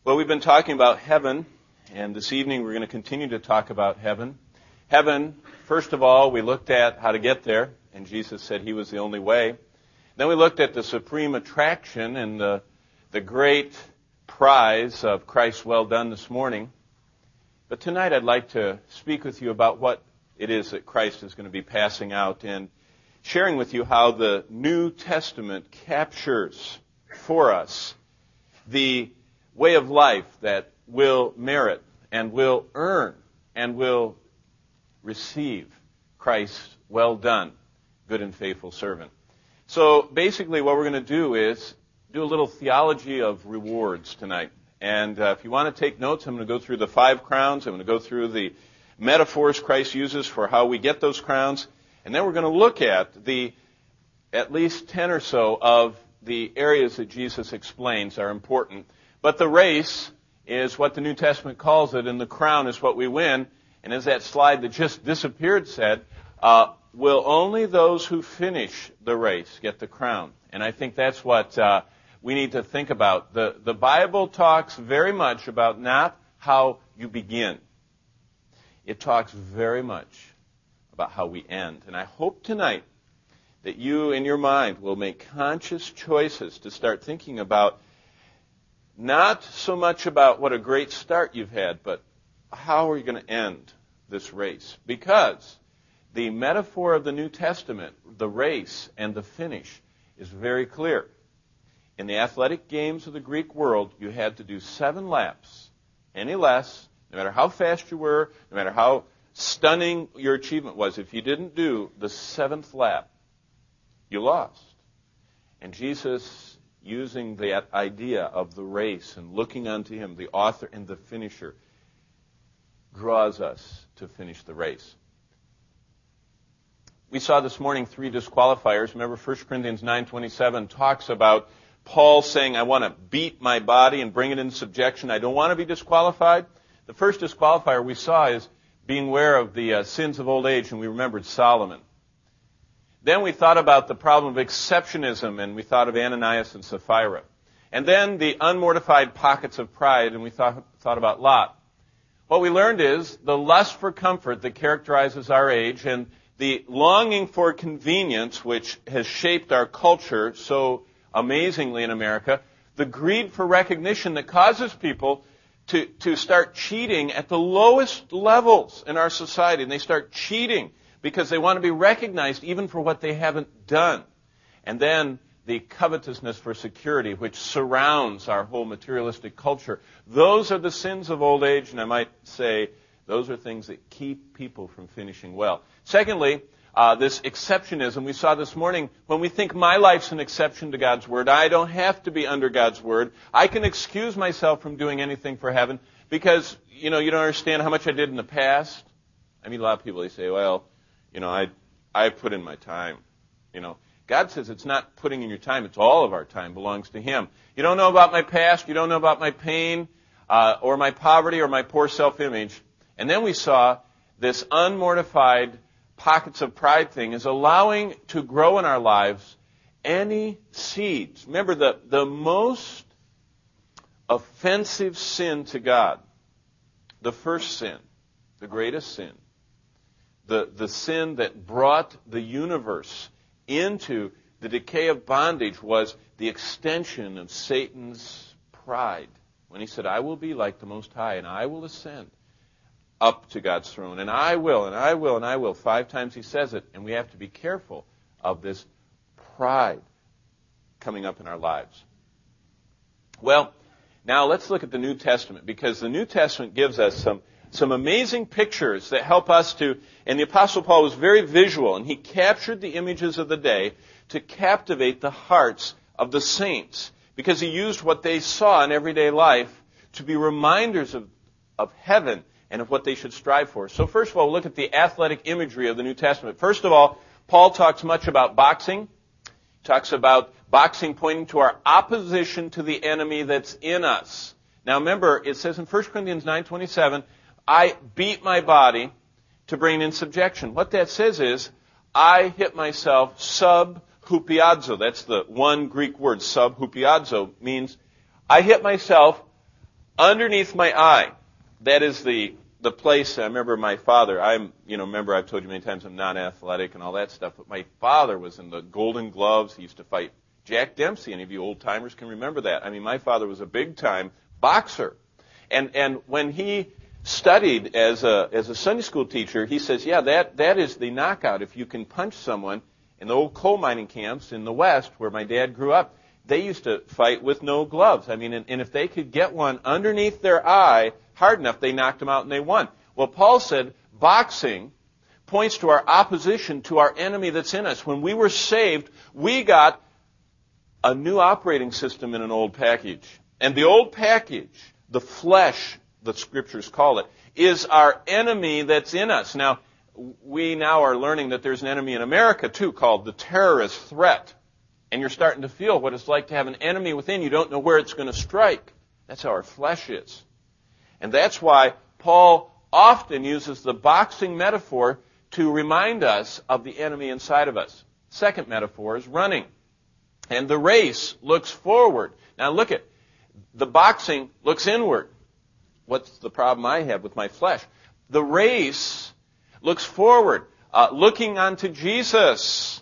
Well, we've been talking about heaven, and this evening we're going to continue to talk about heaven. Heaven, first of all, we looked at how to get there, and Jesus said He was the only way. Then we looked at the supreme attraction and the great prize of Christ's well done this morning. But tonight I'd like to speak with you about what it is that Christ is going to be passing out and sharing with you how the New Testament captures for us the way of life that will merit and will earn and will receive Christ's well done, good and faithful servant. So basically what we're going to do is do a little theology of rewards tonight. And if you want to take notes, I'm going to go through the 5 crowns. I'm going to go through the metaphors Christ uses for how we get those crowns. And then we're going to look at at least 10 or so of the areas that Jesus explains are important. But the race is what the New Testament calls it, and the crown is what we win. And as that slide that just disappeared said, will only those who finish the race get the crown? And I think that's what we need to think about. The Bible talks very much about not how you begin. It talks very much about how we end. And I hope tonight that you in your mind will make conscious choices to start thinking about not so much about what a great start you've had, but how are you going to end this race? Because the metaphor of the New Testament, the race and the finish, is very clear. In the athletic games of the Greek world, you had to do 7 laps. Any less, no matter how fast you were, no matter how stunning your achievement was, if you didn't do the 7th lap, you lost. And Jesus, using that idea of the race and looking unto Him, the author and the finisher, draws us to finish the race. We saw this morning 3 disqualifiers. Remember 1 Corinthians 9:27 talks about Paul saying, I want to beat my body and bring it into subjection. I don't want to be disqualified. The first disqualifier we saw is being aware of the sins of old age, and we remembered Solomon. Then we thought about the problem of exceptionism, and we thought of Ananias and Sapphira. And then the unmortified pockets of pride, and we thought about Lot. What we learned is the lust for comfort that characterizes our age and the longing for convenience, which has shaped our culture so amazingly in America, the greed for recognition that causes people to start cheating at the lowest levels in our society. And they start cheating because they want to be recognized even for what they haven't done. And then the covetousness for security, which surrounds our whole materialistic culture. Those are the sins of old age, and I might say those are things that keep people from finishing well. Secondly, this exceptionism. We saw this morning, when we think my life's an exception to God's Word, I don't have to be under God's Word. I can excuse myself from doing anything for heaven because, you don't understand how much I did in the past. I mean, a lot of people, they say, well, I put in my time. God says it's not putting in your time. It's all of our time belongs to Him. You don't know about my past. You don't know about my pain or my poverty or my poor self-image. And then we saw this unmortified pockets of pride thing is allowing to grow in our lives any seeds. Remember, the most offensive sin to God, the first sin, the greatest sin, the sin that brought the universe into the decay of bondage was the extension of Satan's pride. When he said, I will be like the Most High, and I will ascend up to God's throne, and I will, and I will, and I will. 5 times he says it, and we have to be careful of this pride coming up in our lives. Well, now let's look at the New Testament, because the New Testament gives us some amazing pictures that help us to, and the Apostle Paul was very visual, and he captured the images of the day to captivate the hearts of the saints, because he used what they saw in everyday life to be reminders of heaven and of what they should strive for. So first of all, look at the athletic imagery of the New Testament. First of all, Paul talks much about boxing. He talks about boxing pointing to our opposition to the enemy that's in us. Now remember, it says in 1 Corinthians 9:27, I beat my body to bring in subjection. What that says is, I hit myself sub-hupiazo. That's the one Greek word, sub-hupiazo, means I hit myself underneath my eye. That is the place. I remember my father. Remember I've told you many times I'm non-athletic and all that stuff. But my father was in the Golden Gloves. He used to fight Jack Dempsey. Any of you old timers can remember that. I mean, my father was a big time boxer, and when he studied as a Sunday school teacher, he says, yeah, that is the knockout. If you can punch someone in the old coal mining camps in the West where my dad grew up, they used to fight with no gloves. I mean, and if they could get one underneath their eye hard enough, they knocked them out and they won. Well, Paul said boxing points to our opposition to our enemy that's in us. When we were saved, we got a new operating system in an old package. And the old package, the flesh, the Scriptures call it, is our enemy that's in us. Now, we now are learning that there's an enemy in America, too, called the terrorist threat. And you're starting to feel what it's like to have an enemy within. You don't know where it's going to strike. That's how our flesh is. And that's why Paul often uses the boxing metaphor to remind us of the enemy inside of us. Second metaphor is running. And the race looks forward. Now look at, the boxing looks inward. What's the problem I have with my flesh? The race looks forward, looking unto Jesus.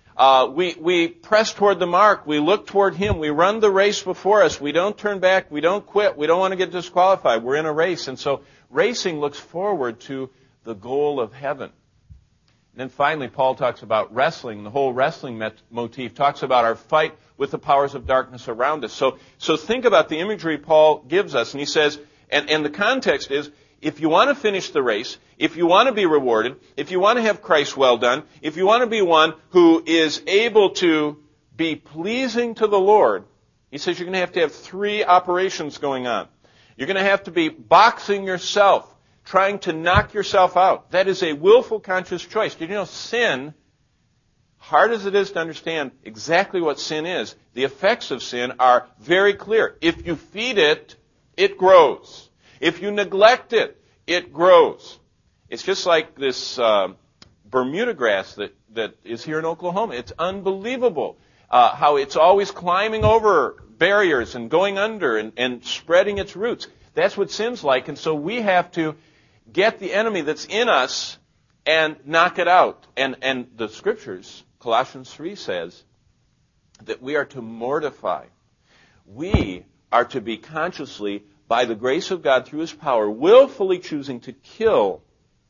We press toward the mark. We look toward Him. We run the race before us. We don't turn back. We don't quit. We don't want to get disqualified. We're in a race. And so racing looks forward to the goal of heaven. And then finally, Paul talks about wrestling. The whole wrestling motif talks about our fight with the powers of darkness around us. So think about the imagery Paul gives us. And he says, and the context is, if you want to finish the race, if you want to be rewarded, if you want to have Christ well done, if you want to be one who is able to be pleasing to the Lord, he says you're going to have three operations going on. You're going to have to be boxing yourself, trying to knock yourself out. That is a willful, conscious choice. Did you know sin, hard as it is to understand exactly what sin is, the effects of sin are very clear. If you feed it, it grows. If you neglect it, it grows. It's just like this Bermuda grass that is here in Oklahoma. It's unbelievable how it's always climbing over barriers and going under and spreading its roots. That's what sin's like. And so we have to get the enemy that's in us and knock it out. And the Scriptures, Colossians 3 says that we are to mortify. We are to be consciously, by the grace of God through His power, willfully choosing to kill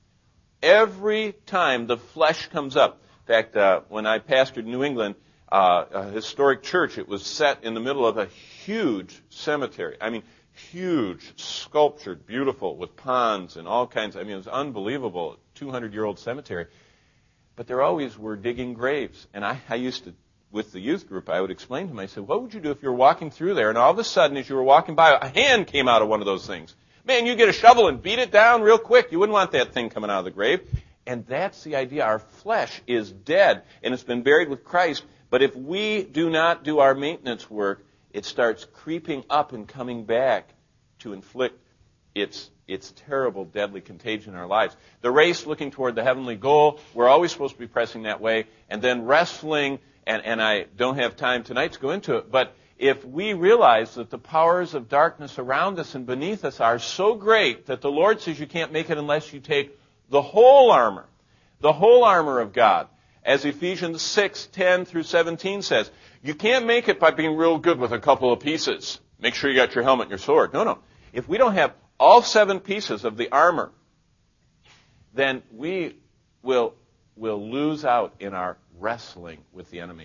every time the flesh comes up. In fact, when I pastored New England, a historic church, it was set in the middle of a huge cemetery. I mean, huge, sculptured, beautiful, with ponds and all kinds. I mean, it was unbelievable, 200-year-old cemetery. But there always were digging graves. And I used to, with the youth group, I would explain to them, I said, what would you do if you were walking through there and all of a sudden as you were walking by, a hand came out of one of those things? Man, you get a shovel and beat it down real quick. You wouldn't want that thing coming out of the grave. And that's the idea. Our flesh is dead and it's been buried with Christ. But if we do not do our maintenance work, it starts creeping up and coming back to inflict its terrible, deadly contagion in our lives. The race looking toward the heavenly goal, we're always supposed to be pressing that way. And then wrestling, and I don't have time tonight to go into it, but if we realize that the powers of darkness around us and beneath us are so great that the Lord says you can't make it unless you take the whole armor of God. As Ephesians 6:10 through 17 says, you can't make it by being real good with a couple of pieces. Make sure you got your helmet and your sword. No. If we don't have all 7 pieces of the armor, then we will lose out in our wrestling with the enemy.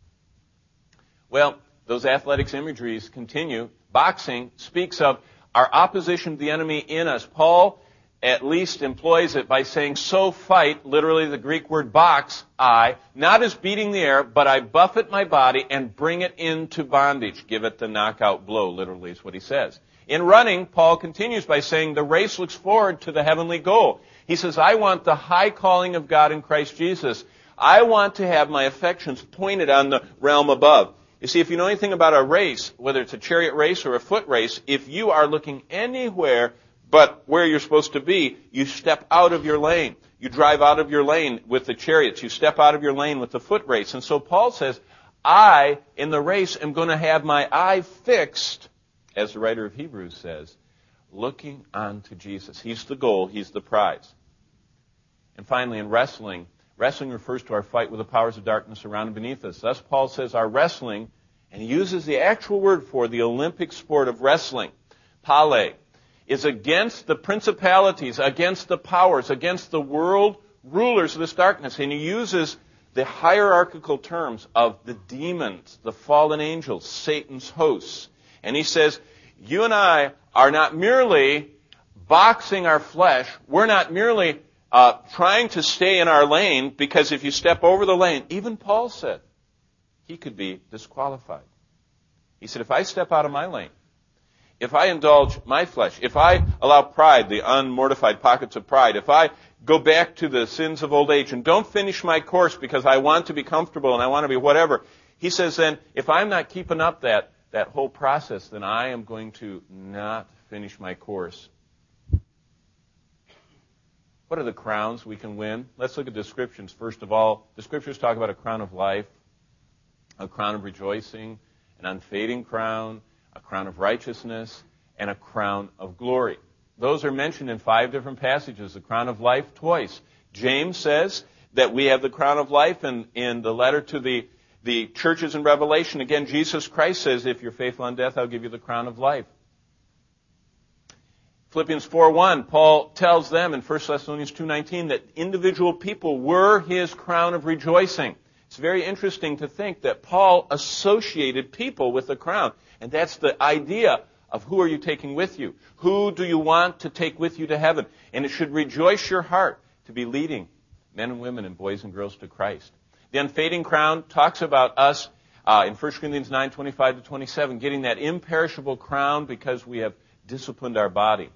Well, those athletics imageries continue. Boxing speaks of our opposition to the enemy in us. Paul at least employs it by saying, so fight, literally the Greek word box, I, not as beating the air, but I buffet my body and bring it into bondage. Give it the knockout blow, literally is what he says. In running, Paul continues by saying the race looks forward to the heavenly goal. He says, I want the high calling of God in Christ Jesus. I want to have my affections pointed on the realm above. You see, if you know anything about a race, whether it's a chariot race or a foot race, if you are looking anywhere but where you're supposed to be, you step out of your lane. You drive out of your lane with the chariots. You step out of your lane with the foot race. And so Paul says, I, in the race, am going to have my eye fixed as the writer of Hebrews says, looking unto Jesus. He's the goal. He's the prize. And finally, in wrestling refers to our fight with the powers of darkness around and beneath us. Thus, Paul says our wrestling, and he uses the actual word for the Olympic sport of wrestling, pale, is against the principalities, against the powers, against the world rulers of this darkness. And he uses the hierarchical terms of the demons, the fallen angels, Satan's hosts. And he says, you and I are not merely boxing our flesh. We're not merely trying to stay in our lane, because if you step over the lane, even Paul said, he could be disqualified. He said, if I step out of my lane, if I indulge my flesh, if I allow pride, the unmortified pockets of pride, if I go back to the sins of old age and don't finish my course because I want to be comfortable and I want to be whatever, he says then, if I'm not keeping up that whole process, then I am going to not finish my course. What are the crowns we can win? Let's look at descriptions. First of all, the Scriptures talk about a crown of life, a crown of rejoicing, an unfading crown, a crown of righteousness, and a crown of glory. Those are mentioned in 5 different passages. The crown of life twice. James says that we have the crown of life in the letter to the churches in Revelation. Again, Jesus Christ says, if you're faithful unto death, I'll give you the crown of life. Philippians 4:1, Paul tells them in 1 Thessalonians 2:19 that individual people were his crown of rejoicing. It's very interesting to think that Paul associated people with the crown. And that's the idea of who are you taking with you? Who do you want to take with you to heaven? And it should rejoice your heart to be leading men and women and boys and girls to Christ. The unfading crown talks about us in 1 Corinthians 9:25-27, getting that imperishable crown because we have disciplined our body.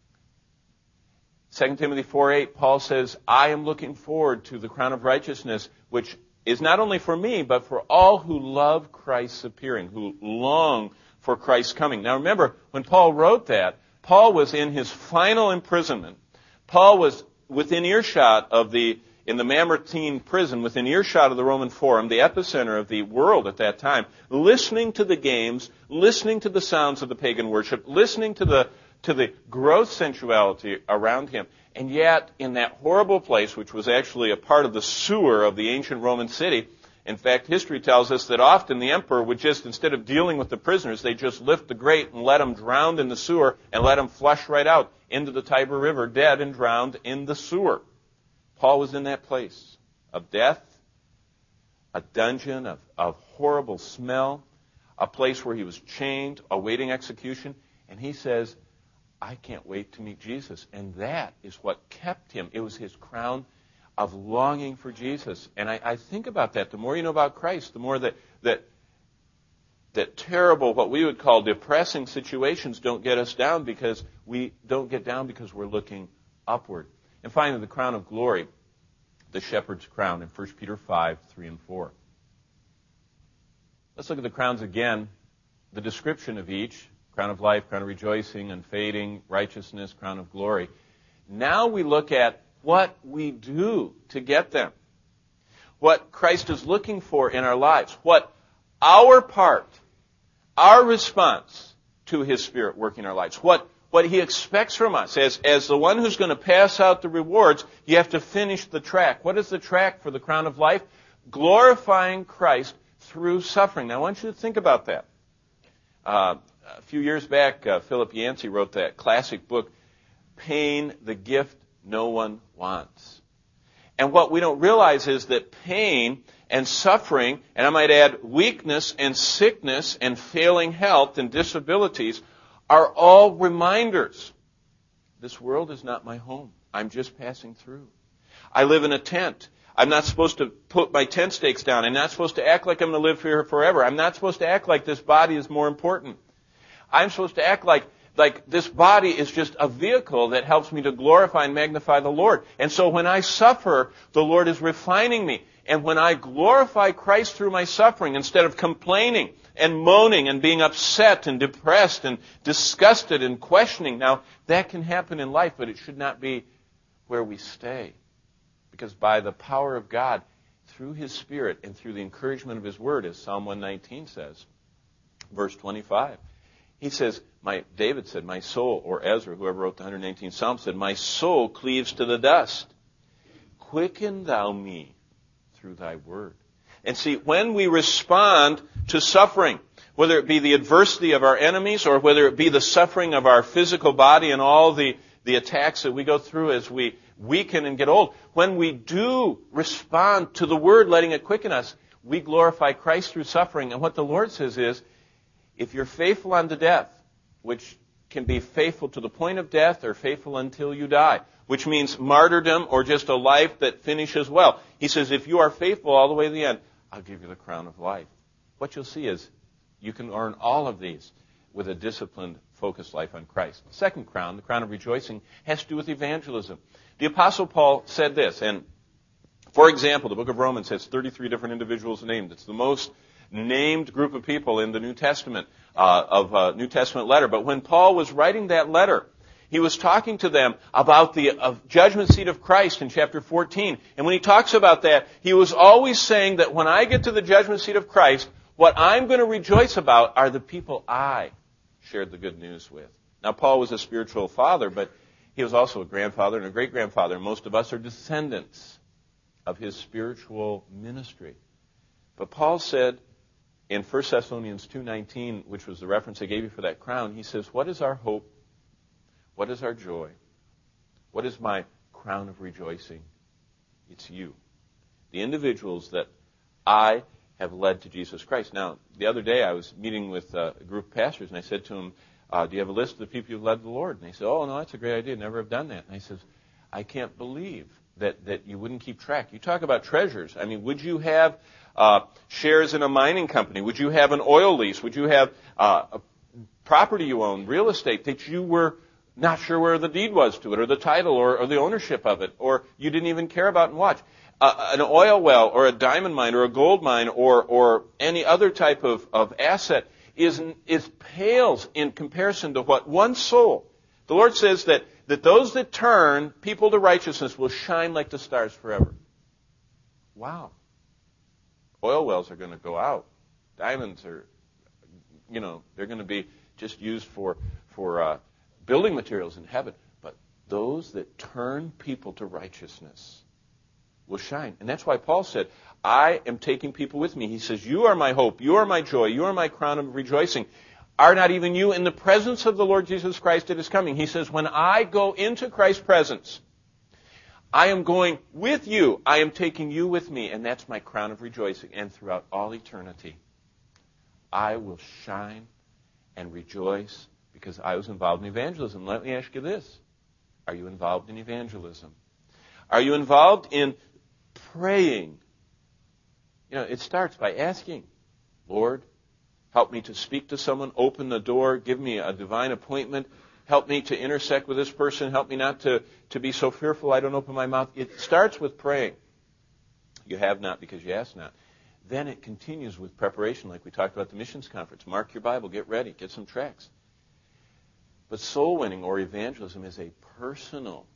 2 Timothy 4:8, Paul says, I am looking forward to the crown of righteousness, which is not only for me, but for all who love Christ's appearing, who long for Christ's coming. Now remember, when Paul wrote that, Paul was in his final imprisonment. Paul was within earshot in the Mamertine prison, within earshot of the Roman Forum, the epicenter of the world at that time, listening to the games, listening to the sounds of the pagan worship, listening to the gross sensuality around him. And yet, in that horrible place, which was actually a part of the sewer of the ancient Roman city, in fact, history tells us that often the emperor would just, instead of dealing with the prisoners, they just lift the grate and let them drown in the sewer and let them flush right out into the Tiber River, dead and drowned in the sewer. Paul was in that place of death, a dungeon of horrible smell, a place where he was chained, awaiting execution, and he says, I can't wait to meet Jesus. And that is what kept him. It was his crown of longing for Jesus. And I think about that. The more you know about Christ, the more that terrible, what we would call depressing situations don't get us down, because we don't get down because we're looking upward. And finally, the crown of glory, the shepherd's crown in 1 Peter 5:3-4. Let's look at the crowns again, the description of each. Crown of life, crown of rejoicing, unfading, righteousness, crown of glory. Now we look at what we do to get them. What Christ is looking for in our lives. What our part, our response to His Spirit working in our lives. What He expects from us. As the one who's going to pass out the rewards, you have to finish the track. What is the track for the crown of life? Glorifying Christ through suffering. Now I want you to think about that. A few years back, Philip Yancey wrote that classic book, Pain, the Gift No One Wants. And what we don't realize is that pain and suffering, and I might add weakness and sickness and failing health and disabilities, are all reminders. This world is not my home. I'm just passing through. I live in a tent. I'm not supposed to put my tent stakes down. I'm not supposed to act like I'm going to live here forever. I'm not supposed to act like this body is more important. I'm supposed to act like this body is just a vehicle that helps me to glorify and magnify the Lord. And so when I suffer, the Lord is refining me. And when I glorify Christ through my suffering, instead of complaining and moaning and being upset and depressed and disgusted and questioning, now that can happen in life, but it should not be where we stay. Because by the power of God, through His Spirit and through the encouragement of His Word, as Psalm 119 says, verse 25, He says, David said, my soul, or Ezra, whoever wrote the 119th Psalm, said, my soul cleaves to the dust. Quicken thou me through thy word. And see, when we respond to suffering, whether it be the adversity of our enemies or whether it be the suffering of our physical body and all the attacks that we go through as we weaken and get old, when we do respond to the word, letting it quicken us, we glorify Christ through suffering. And what the Lord says is, if you're faithful unto death, which can be faithful to the point of death or faithful until you die, which means martyrdom or just a life that finishes well. He says, if you are faithful all the way to the end, I'll give you the crown of life. What you'll see is you can earn all of these with a disciplined, focused life on Christ. The second crown, the crown of rejoicing, has to do with evangelism. The Apostle Paul said this, and for example, the book of Romans has 33 different individuals named. It's the most named group of people in the New Testament, New Testament letter. But when Paul was writing that letter, he was talking to them about the judgment seat of Christ in chapter 14. And when he talks about that, he was always saying that when I get to the judgment seat of Christ, what I'm going to rejoice about are the people I shared the good news with. Now, Paul was a spiritual father, but he was also a grandfather and a great-grandfather. Most of us are descendants of his spiritual ministry. But Paul said in 1 Thessalonians 2:19, which was the reference I gave you for that crown, he says, what is our hope? What is our joy? What is my crown of rejoicing? It's you. The individuals that I have led to Jesus Christ. Now, the other day I was meeting with a group of pastors, and I said to them, do you have a list of the people you've led to the Lord? And they said, oh, no, that's a great idea. Never have done that. And I said, I can't believe that you wouldn't keep track. You talk about treasures. I mean, would you have shares in a mining company? Would you have an oil lease? Would you have a property you own, real estate, that you were not sure where the deed was to it, or the title, or the ownership of it, or you didn't even care about and watch? An oil well, or a diamond mine, or a gold mine, or any other type of asset is pales in comparison to what one soul. The Lord says that those that turn people to righteousness will shine like the stars forever. Wow. Oil wells are going to go out. Diamonds are, they're going to be just used for building materials in heaven. But those that turn people to righteousness will shine. And that's why Paul said, I am taking people with me. He says, you are my hope, you are my joy, you are my crown of rejoicing. Are not even you in the presence of the Lord Jesus Christ that is coming? He says, when I go into Christ's presence, I am going with you. I am taking you with me, and that's my crown of rejoicing. And throughout all eternity, I will shine and rejoice because I was involved in evangelism. Let me ask you this. Are you involved in evangelism? Are you involved in praying? It starts by asking, Lord, help me to speak to someone, open the door, give me a divine appointment, help me to intersect with this person, help me not to be so fearful I don't open my mouth. It starts with praying. You have not because you ask not. Then it continues with preparation, like we talked about the missions conference. Mark your Bible, get ready, get some tracts. But soul winning or evangelism is a personal,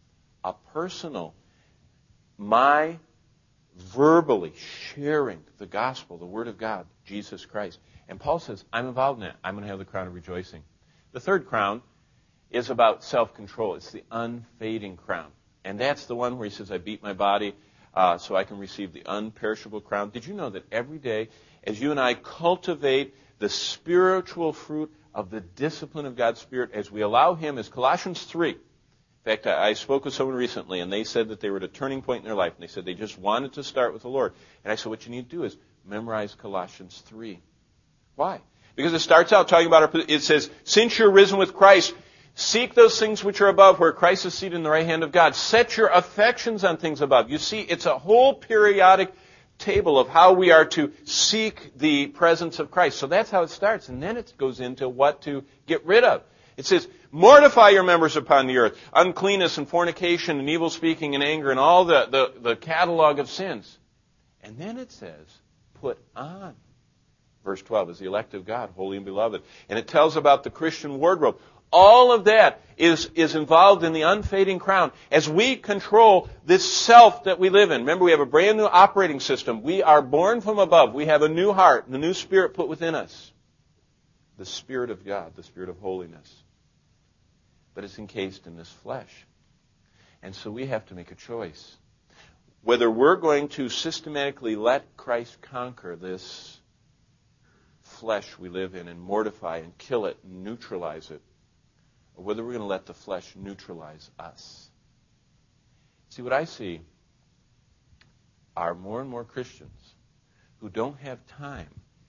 my verbally sharing the gospel, the Word of God, Jesus Christ. And Paul says, I'm involved in that. I'm going to have the crown of rejoicing. The third crown is about self-control. It's the unfading crown. And that's the one where he says, I beat my body so I can receive the unperishable crown. Did you know that every day, as you and I cultivate the spiritual fruit of the discipline of God's Spirit, as we allow Him, as Colossians 3, in fact, I spoke with someone recently, and they said that they were at a turning point in their life, and they said they just wanted to start with the Lord. And I said, what you need to do is memorize Colossians 3. Why? Because it starts out talking about, it says, since you're risen with Christ, seek those things which are above, where Christ is seated in the right hand of God. Set your affections on things above. You see, it's a whole periodic table of how we are to seek the presence of Christ. So that's how it starts. And then it goes into what to get rid of. It says, mortify your members upon the earth, uncleanness and fornication and evil speaking and anger and all the catalog of sins. And then it says, put on. Verse 12 is the elect of God, holy and beloved. And it tells about the Christian wardrobe. All of that is involved in the unfading crown. As we control this self that we live in. Remember, we have a brand new operating system. We are born from above. We have a new heart and a new spirit put within us. the Spirit of God, the Spirit of holiness. But it's encased in this flesh. And so we have to make a choice. Whether we're going to systematically let Christ conquer this flesh we live in and mortify and kill it and neutralize it, or whether we're going to let the flesh neutralize us. See, what I see are more and more Christians who don't have time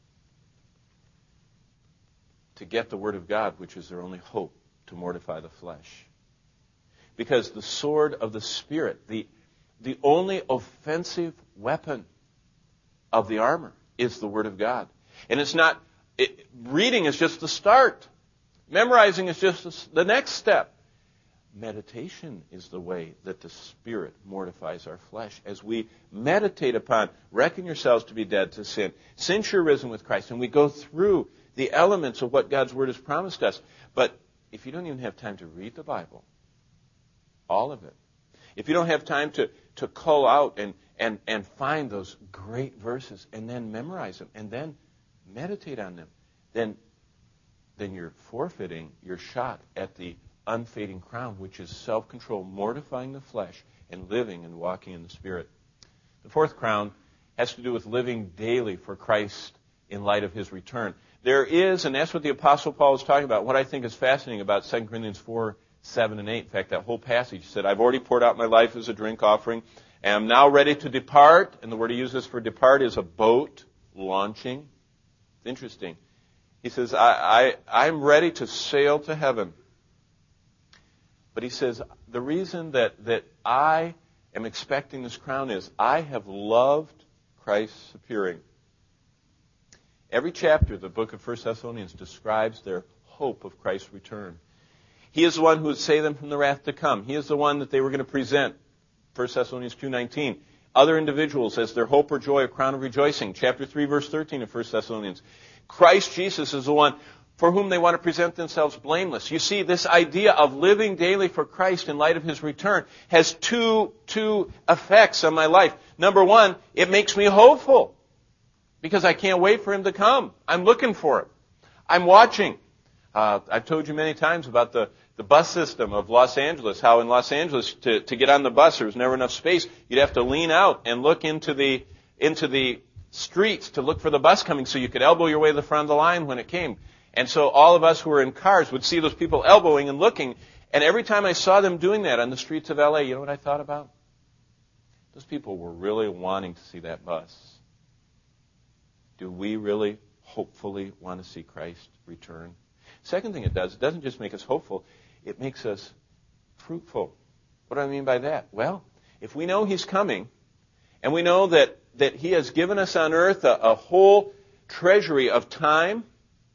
to get the Word of God, which is their only hope to mortify the flesh. Because the sword of the Spirit, the only offensive weapon of the armor is the Word of God. And it's not, reading is just the start. Memorizing is just the next step. Meditation is the way that the Spirit mortifies our flesh. As we meditate upon, reckon yourselves to be dead to sin, since you're risen with Christ, and we go through the elements of what God's Word has promised us. But if you don't even have time to read the Bible, all of it, if you don't have time to cull out and find those great verses and then memorize them and then meditate on them, then you're forfeiting your shot at the unfading crown, which is self-control, mortifying the flesh, and living and walking in the Spirit. The fourth crown has to do with living daily for Christ in light of His return. There is, and that's what the Apostle Paul is talking about, what I think is fascinating about 2 Corinthians 4, 7, and 8. In fact, that whole passage said, I've already poured out my life as a drink offering, and I'm now ready to depart. And the word he uses for depart is a boat launching. It's interesting. He says, I'm ready to sail to heaven. But he says, the reason that I am expecting this crown is I have loved Christ's appearing. Every chapter of the book of 1 Thessalonians describes their hope of Christ's return. He is the one who would save them from the wrath to come. He is the one that they were going to present. 1 Thessalonians 2:19. Other individuals as their hope or joy, a crown of rejoicing. Chapter 3, verse 13 of 1 Thessalonians. Christ Jesus is the one for whom they want to present themselves blameless. You see, this idea of living daily for Christ in light of His return has two effects on my life. Number one, it makes me hopeful because I can't wait for Him to come. I'm looking for Him. I'm watching. I've told you many times about the bus system of Los Angeles, how in Los Angeles to get on the bus there was never enough space. You'd have to lean out and look into the streets to look for the bus coming so you could elbow your way to the front of the line when it came. And so all of us who were in cars would see those people elbowing and looking. And every time I saw them doing that on the streets of L.A., you know what I thought about? Those people were really wanting to see that bus. Do we really hopefully want to see Christ return? Second thing it doesn't just make us hopeful, it makes us fruitful. What do I mean by that? Well, if we know He's coming, and we know that He has given us on earth a whole treasury of time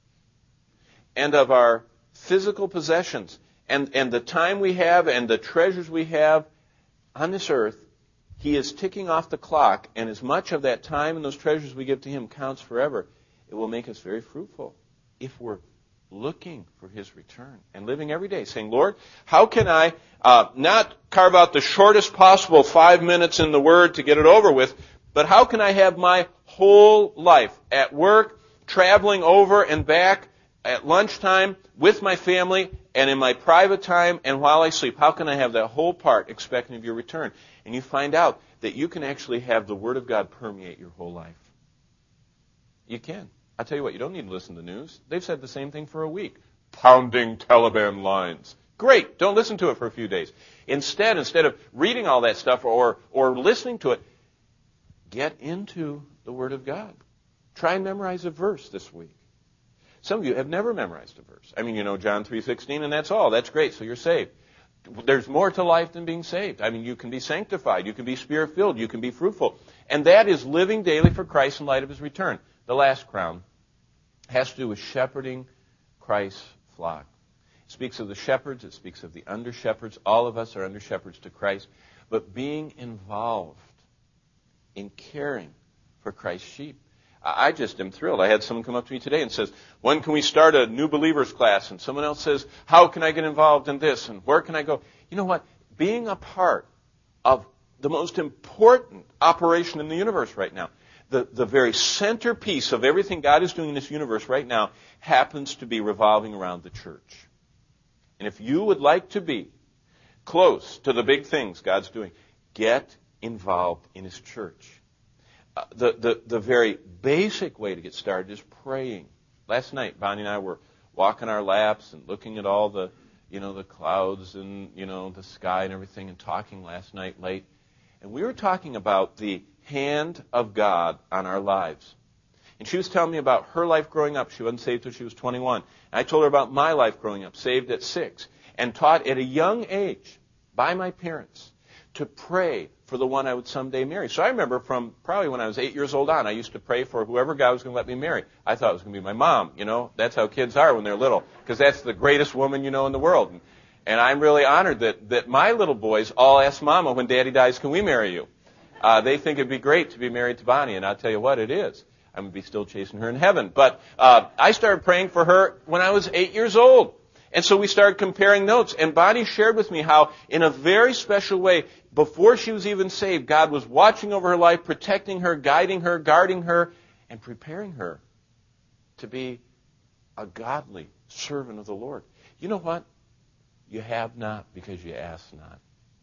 and of our physical possessions, and the time we have and the treasures we have on this earth, He is ticking off the clock, and as much of that time and those treasures we give to Him counts forever, it will make us very fruitful if we're looking for His return and living every day saying, Lord, how can I not carve out the shortest possible 5 minutes in the Word to get it over with, but how can I have my whole life at work, traveling over and back, at lunchtime, with my family, and in my private time, and while I sleep? How can I have that whole part expecting of your return? And you find out that you can actually have the Word of God permeate your whole life. You can. I'll tell you what, you don't need to listen to the news. They've said the same thing for a week. Pounding Taliban lines. Great. Don't listen to it for a few days. Instead of reading all that stuff or listening to it, get into the Word of God. Try and memorize a verse this week. Some of you have never memorized a verse. I mean, you know John 3:16, and that's all. That's great, so you're saved. There's more to life than being saved. I mean, you can be sanctified. You can be Spirit-filled. You can be fruitful. And that is living daily for Christ in light of His return. The last crown has to do with shepherding Christ's flock. It speaks of the shepherds. It speaks of the under-shepherds. All of us are under-shepherds to Christ. But being involved in caring for Christ's sheep. I just am thrilled. I had someone come up to me today and says, when can we start a new believers class? And someone else says, how can I get involved in this? And where can I go? You know what? Being a part of the most important operation in the universe right now. the very centerpiece of everything God is doing in this universe right now happens to be revolving around the church. And if you would like to be close to the big things God's doing, get involved in His church. The very basic way to get started is praying. Last night, Bonnie and I were walking our laps and looking at all the clouds and, the sky and everything, and talking last night late. And we were talking about the hand of God on our lives. And she was telling me about her life growing up. She wasn't saved till she was 21. And I told her about my life growing up, saved at 6, and taught at a young age by my parents to pray for the one I would someday marry. So I remember from probably when I was 8 years old on, I used to pray for whoever God was going to let me marry. I thought it was going to be my mom, That's how kids are when they're little, because that's the greatest woman in the world. And I'm really honored that my little boys all ask Mama, when Daddy dies, can we marry you? They think it'd be great to be married to Bonnie, and I'll tell you what, it is. I'm going to be still chasing her in heaven. But I started praying for her when I was 8 years old. And so we started comparing notes. And Bonnie shared with me how, in a very special way, before she was even saved, God was watching over her life, protecting her, guiding her, guarding her, and preparing her to be a godly servant of the Lord. You know what? You have not because you ask not.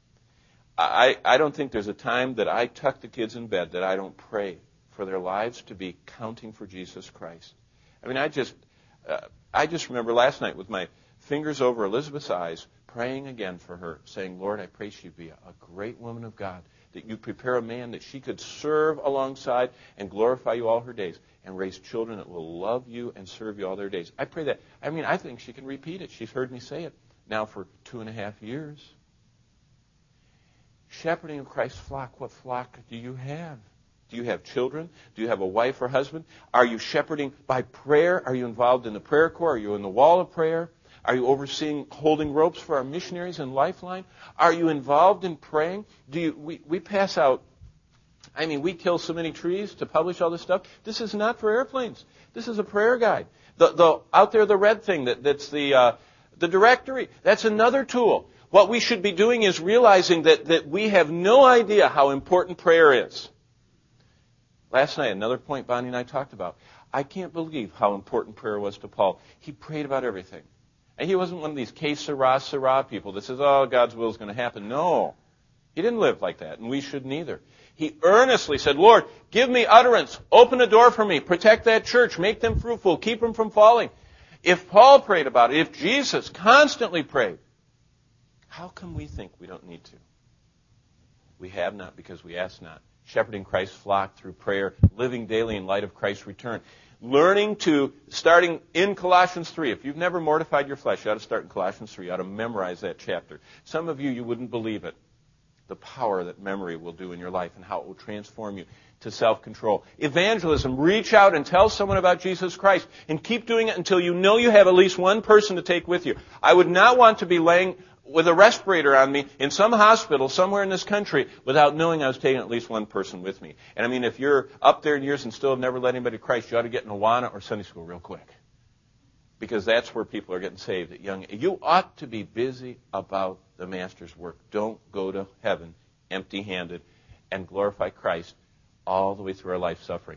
I don't think there's a time that I tuck the kids in bed that I don't pray for their lives to be counting for Jesus Christ. I mean, I just remember last night with my fingers over Elizabeth's eyes, praying again for her, saying, Lord, I pray she'd be a great woman of God, that you prepare a man that she could serve alongside and glorify you all her days, and raise children that will love you and serve you all their days. I pray that. I mean, I think she can repeat it. She's heard me say it now for 2.5 years. Shepherding of Christ's flock, what flock do you have? Do you have children? Do you have a wife or husband? Are you shepherding by prayer? Are you involved in the prayer corps? Are you in the wall of prayer? Are you overseeing holding ropes for our missionaries in Lifeline? Are you involved in praying? We pass out, we kill so many trees to publish all this stuff. This is not for airplanes. This is a prayer guide. Out there, the red thing, that's the directory. That's another tool. What we should be doing is realizing that we have no idea how important prayer is. Last night, another point Bonnie and I talked about. I can't believe how important prayer was to Paul. He prayed about everything. And he wasn't one of these que sera people that says, oh, God's will is going to happen. No. He didn't live like that, and we shouldn't either. He earnestly said, Lord, give me utterance. Open a door for me. Protect that church. Make them fruitful. Keep them from falling. If Paul prayed about it, if Jesus constantly prayed, how come we think we don't need to? We have not because we ask not. Shepherding Christ's flock through prayer, living daily in light of Christ's return. Starting in Colossians 3. If you've never mortified your flesh, you ought to start in Colossians 3. You ought to memorize that chapter. Some of you wouldn't believe it. The power that memory will do in your life and how it will transform you to self-control. Evangelism. Reach out and tell someone about Jesus Christ. And keep doing it until you know you have at least one person to take with you. I would not want to be laying with a respirator on me in some hospital somewhere in this country without knowing I was taking at least one person with me. And if you're up there in years and still have never led anybody to Christ, you ought to get in Awana or Sunday school real quick. Because that's where people are getting saved at young age. You ought to be busy about the Master's work. Don't go to heaven empty-handed, and glorify Christ all the way through our life suffering.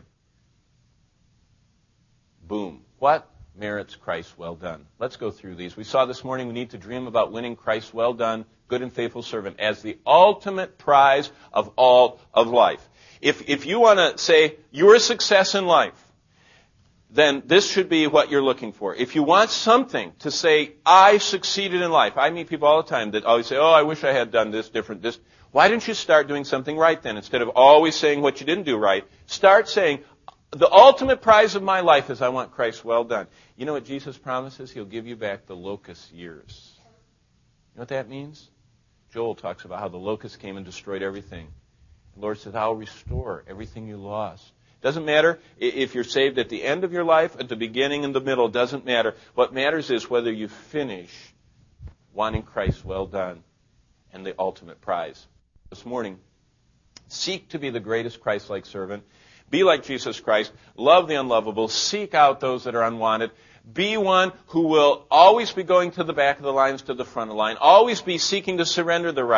Boom. What merits Christ well done? Let's go through these. We saw this morning we need to dream about winning Christ well done, good and faithful servant, as the ultimate prize of all of life. If you want to say you're a success in life, then this should be what you're looking for. If you want something to say, I succeeded in life. I meet people all the time that always say, oh, I wish I had done this different, this. Why didn't you start doing something right then? Instead of always saying what you didn't do right, start saying, the ultimate prize of my life is I want Christ well done. You know what Jesus promises? He'll give you back the locust years. You know what that means? Joel talks about how the locust came and destroyed everything. The Lord says, I'll restore everything you lost. Doesn't matter if you're saved at the end of your life, at the beginning, in the middle. Doesn't matter. What matters is whether you finish wanting Christ well done and the ultimate prize. This morning, seek to be the greatest Christ-like servant. Be like Jesus Christ. Love the unlovable. Seek out those that are unwanted. Be one who will always be going to the back of the lines to the front of the line. Always be seeking to surrender the rights.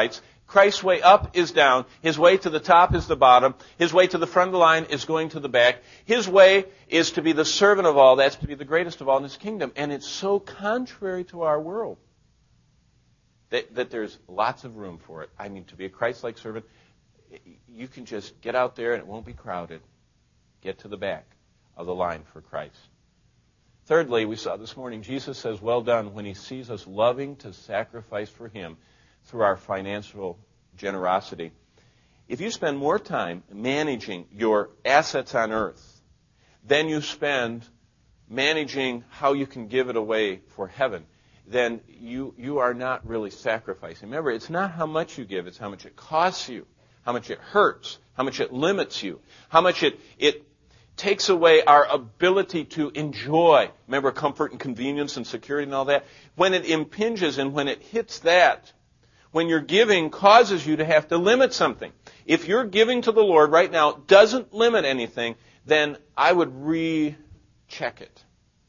Christ's way up is down. His way to the top is the bottom. His way to the front of the line is going to the back. His way is to be the servant of all. That's to be the greatest of all in His kingdom. And it's so contrary to our world that there's lots of room for it. I mean, to be a Christ-like servant, you can just get out there and it won't be crowded. Get to the back of the line for Christ. Thirdly, we saw this morning, Jesus says, well done, when He sees us loving to sacrifice for Him through our financial generosity. If you spend more time managing your assets on earth than you spend managing how you can give it away for heaven, then you are not really sacrificing. Remember, it's not how much you give, it's how much it costs you, how much it hurts, how much it limits you, how much it takes away our ability to enjoy. Remember, comfort and convenience and security and all that? When it impinges and when it hits that, when your giving causes you to have to limit something. If your giving to the Lord right now doesn't limit anything, then I would recheck it.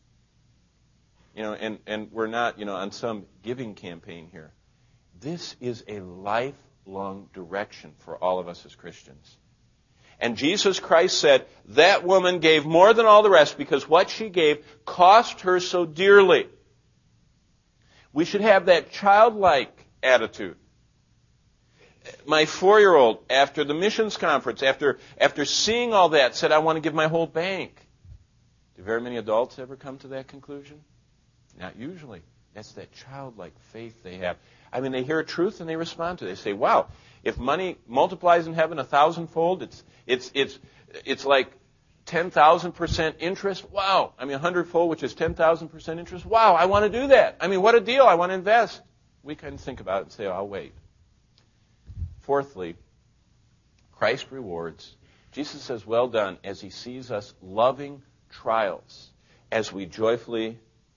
And we're not, on some giving campaign here. This is a lifelong direction for all of us as Christians. And Jesus Christ said, that woman gave more than all the rest because what she gave cost her so dearly. We should have that childlike attitude. My 4-year-old, after the missions conference, after seeing all that, said, I want to give my whole bank. Do very many adults ever come to that conclusion? Not usually. That's that childlike faith they have. I mean, they hear a truth and they respond to it. They say, wow, if money multiplies in heaven 1,000-fold, it's like 10,000% interest. Wow. I mean, 100-fold, which is 10,000% interest. Wow, I want to do that. I mean, what a deal. I want to invest. We can think about it and say, oh, I'll wait. Fourthly, Christ rewards. Jesus says, well done, as He sees us loving trials, as we joyfully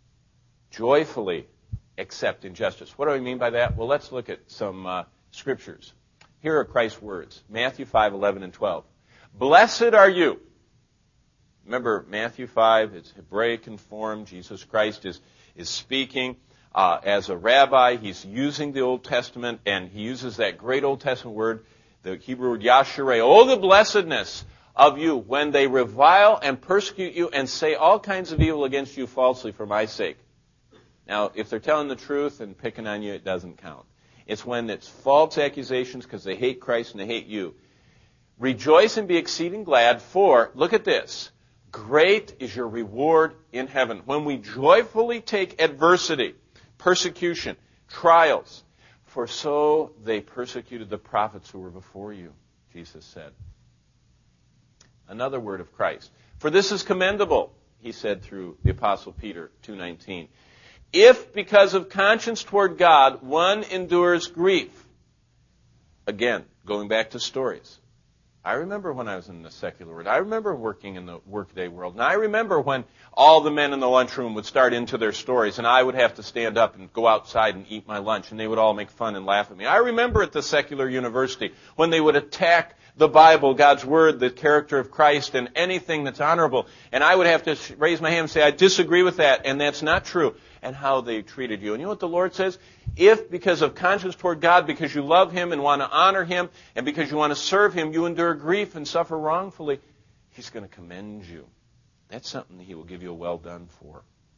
accept injustice. What do I mean by that? Well, let's look at some scriptures. Here are Christ's words. Matthew 5:11 and 12. Blessed are you. Remember, Matthew 5, it's Hebraic in form. Jesus Christ is speaking as a rabbi. He's using the Old Testament, and He uses that great Old Testament word, the Hebrew word yashereh. Oh, the blessedness of you when they revile and persecute you and say all kinds of evil against you falsely for my sake. Now, if they're telling the truth and picking on you, it doesn't count. It's when it's false accusations because they hate Christ and they hate you. Rejoice and be exceeding glad, for, look at this, great is your reward in heaven. When we joyfully take adversity, persecution, trials, for so they persecuted the prophets who were before you, Jesus said. Another word of Christ. For this is commendable, He said through the Apostle Peter 2:19. If because of conscience toward God one endures grief. Again, going back to stories. I remember when I was in the secular world. I remember working in the workday world. And I remember when all the men in the lunchroom would start into their stories and I would have to stand up and go outside and eat my lunch and they would all make fun and laugh at me. I remember at the secular university when they would attack the Bible, God's Word, the character of Christ, and anything that's honorable. And I would have to raise my hand and say, I disagree with that, and that's not true. And how they treated you. And you know what the Lord says? If because of conscience toward God, because you love Him and want to honor Him, and because you want to serve Him, you endure grief and suffer wrongfully, He's going to commend you. That's something He will give you a well done for.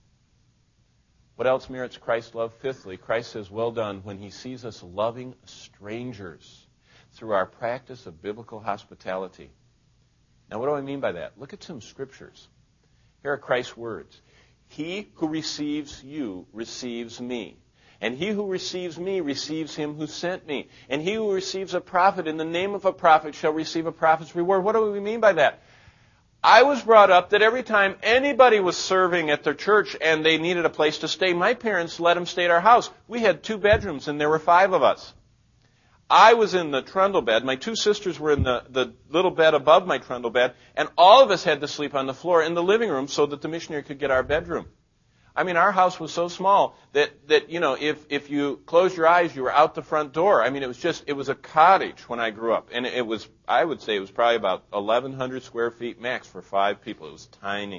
What else merits Christ's love? Fifthly, Christ says, well done, when He sees us loving strangers through our practice of biblical hospitality. Now, what do I mean by that? Look at some scriptures. Here are Christ's words. He who receives you receives me. And he who receives me receives Him who sent me. And he who receives a prophet in the name of a prophet shall receive a prophet's reward. What do we mean by that? I was brought up that every time anybody was serving at their church and they needed a place to stay, my parents let them stay at our house. We had 2 bedrooms and there were 5 of us. I was in the trundle bed. My 2 sisters were in the little bed above my trundle bed. And all of us had to sleep on the floor in the living room so that the missionary could get our bedroom. I mean, our house was so small that if you closed your eyes, you were out the front door. I mean, it was a cottage when I grew up. And I would say it was probably about 1,100 square feet max for 5 people. It was tiny.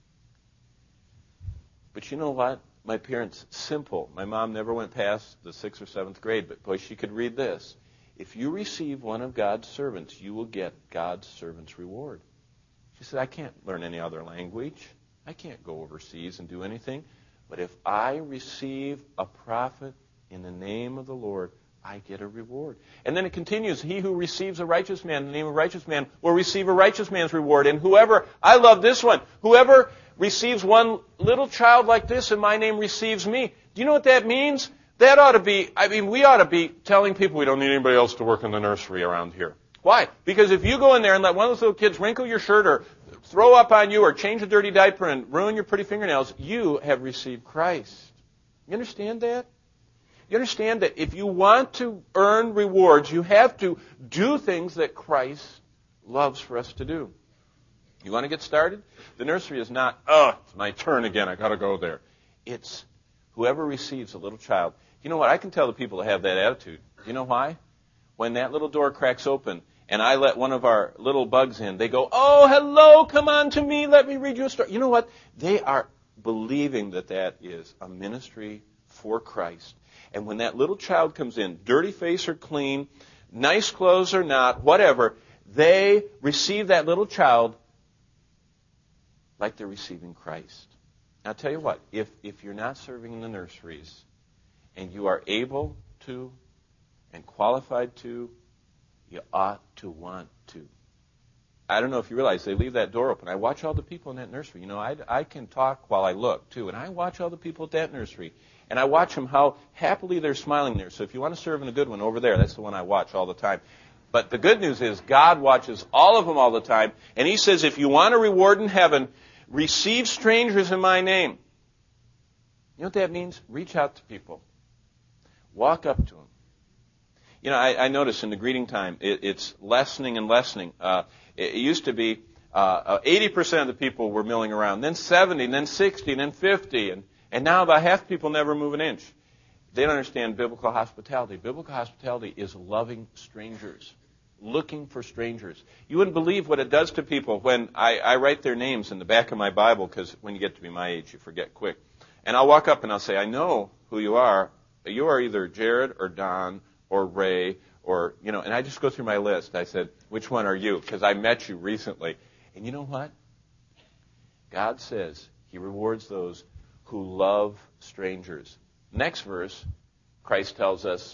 But you know what? My parents, simple. My mom never went past the 6th or 7th grade, but boy, she could read this. if you receive one of God's servants, you will get God's servant's reward. She said, I can't learn any other language. I can't go overseas and do anything. But if I receive a prophet in the name of the Lord, I get a reward. And then it continues, he who receives a righteous man in the name of a righteous man will receive a righteous man's reward. And whoever, I love this one, whoever receives one little child like this in my name receives me. Do you know what that means? That ought to be, we ought to be telling people we don't need anybody else to work in the nursery around here. Why? Because if you go in there and let one of those little kids wrinkle your shirt or throw up on you or change a dirty diaper and ruin your pretty fingernails, you have received Christ. You understand that? You understand that if you want to earn rewards, you have to do things that Christ loves for us to do. You want to get started? The nursery is not, it's my turn again, I got to go there. It's whoever receives a little child. You know what? I can tell the people that have that attitude. You know why? When that little door cracks open and I let one of our little bugs in, they go, oh, hello, come on to me, let me read you a story. You know what? They are believing that that is a ministry for Christ. And when that little child comes in, dirty face or clean, nice clothes or not, whatever, they receive that little child like they're receiving Christ. Now, I'll tell you what, if you're not serving in the nurseries and you are able to and qualified to, you ought to want to. I don't know if you realize they leave that door open. I watch all the people in that nursery. You know, I can talk while I look, too. And I watch all the people at that nursery. And I watch them how happily they're smiling there. So if you want to serve in a good one, over there, that's the one I watch all the time. But the good news is God watches all of them all the time. And He says, if you want a reward in heaven, receive strangers in my name. You know what that means? Reach out to people. Walk up to them. You know, I notice in the greeting time, it's lessening and lessening. It used to be 80% of the people were milling around, then 70, then 60, then 50, and now about half the people never move an inch. They don't understand biblical hospitality. Biblical hospitality is loving strangers, looking for strangers. You wouldn't believe what it does to people when I write their names in the back of my Bible, because when you get to be my age, you forget quick. And I'll walk up and I'll say, I know who you are. You are either Jared or Don or Ray, or, you know, and I just go through my list. I said, which one are you? Because I met you recently. And you know what? God says He rewards those who love strangers. Next verse, Christ tells us,